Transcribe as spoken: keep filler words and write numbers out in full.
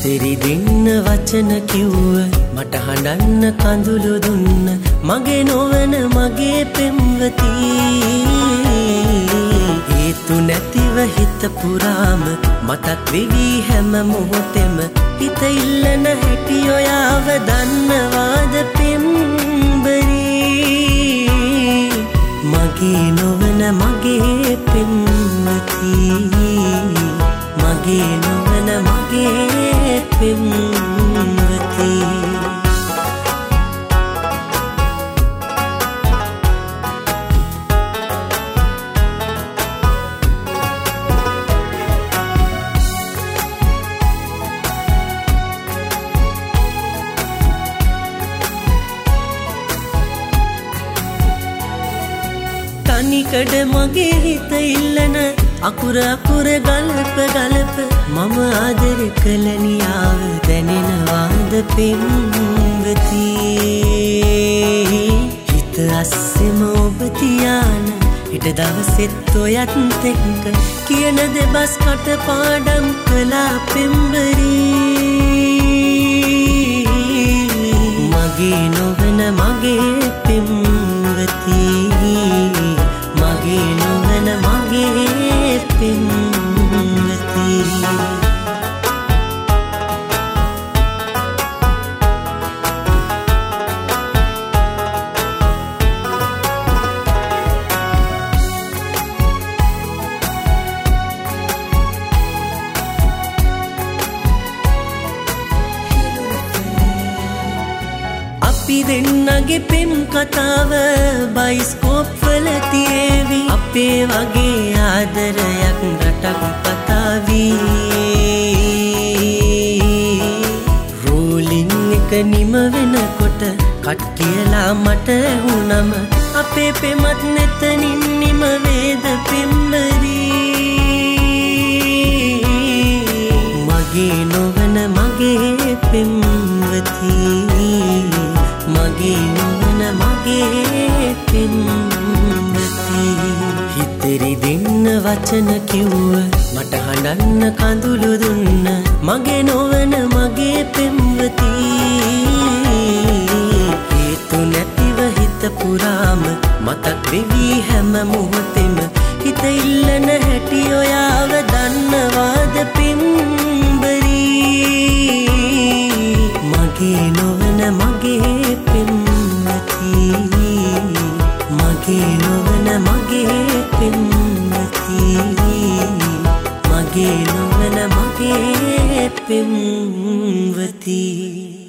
හිතරි දෙන්න වචන කිව්ව මට හඬන්න කඳුළු දුන්න මගේ නොවන මගේ පෙම්වති හේතු නැතිව හිත පුරාම මතක් වෙවි හැම මොහොතෙම හිත ඉල්ලන හැටි ඔයාව දන්නවාද පෙම්බරි මගේ නොවන මගේ පෙම්වති මගේ නොවන මගේ පෙම්වති තනිකඩ මගේ හිත ඉල්ලන අකුර අකුර ගලප ගලප මම ආදර කළ නියාව දැනෙනවාද පෙම්වති හිත අස්සෙම ඔබ තියාන හිට දවසෙත් ඔයත් එක්ක කියන දෙබස් කට පාඩම් කළා පෙම්බරි මගේ නොවන මගේ පෙම්වති මගේ නොවන මගේ පෙම්වති අපි දෙන්නගේ පෙම් කතාව බයිස්කෝප් වල තියේවි අපේ වගේ ආදරයක් රටක් පතාවී රෝලින් එක නිම වෙනකොට කට් කියලා මට වුණම අපේ පෙමත් නැතනින් නිම වේද පෙම්බරි මගේ නොවන මගේ පෙම්වති මගේ නොවන මගේ පෙම්වති හිතරි දෙන්න වචන කිව්ව මට හඬන්න කඳුළු දුන්න මගේ නොවන මගේ පෙම්වති හේතු නැතිව හිත පුරාම මතක් වෙවි හැම මොහොතෙම හිත ඉල්ලන හැටි ඔයාව දන්නවාද පෙම්බරි මගේ නොවන මගේ පෙම්වති මගේ නොවන මගේ පෙම්වති මගේ නොවන මගේ පෙම්වති